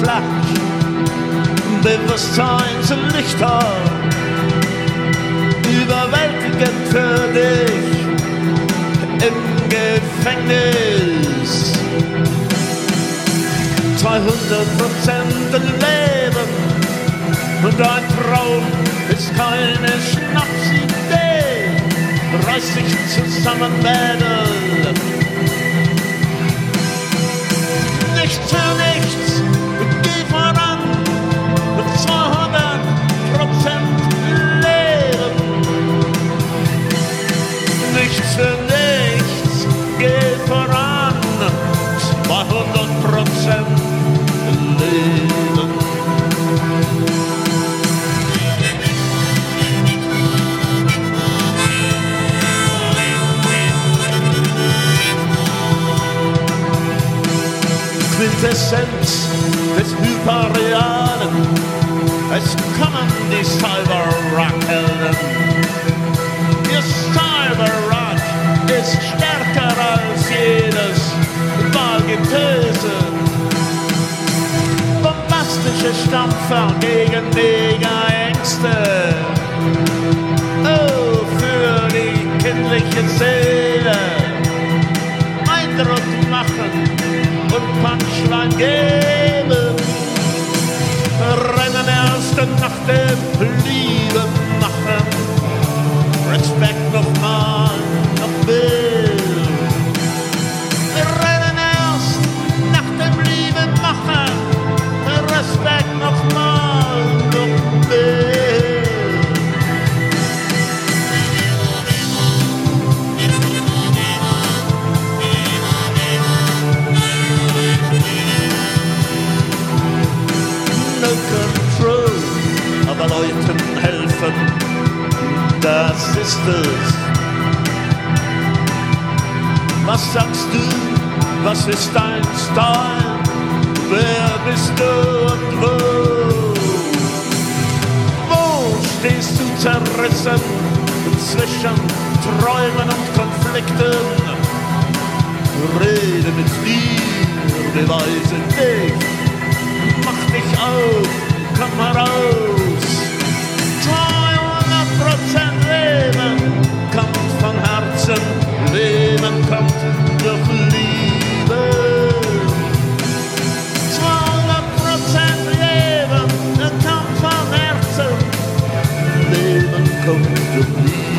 flach, Bewusstseinslichter, überwältigend für dich im Gefängnis. 200% Leben und ein Traum ist keine Schnapsidee. Reiß dich zusammen, Mädel. Nicht für nichts, geh voran mit 200% Leben. Nicht für nichts, geh voran, 200% Leben. Quintessenz des Hyperrealen, es kommen die Cyber-Rock-Helden. Ihr Cyber-Rock ist stärker als jedes Wahlgetöse. Bombastische Stampfer gegen Mega-Ängste. Oh, für die kindliche Seele. Eindruck machen und Punchline geben. Rennen erst nach dem Liebe machen. Respekt nochmal, noch will. Rennen erst nach dem Liebe machen. Respekt nochmal, noch will. No control, aber Leuten helfen, das ist es. Was sagst du, was ist dein Style, wer bist du und wo? Wo stehst du zerrissen zwischen Träumen und Konflikten? Rede mit mir, beweise dich. Mach dich auf, komm heraus. 200% Leben kommt von Herzen, Leben kommt durch Liebe. 200% Leben kommt von Herzen, Leben kommt durch Liebe.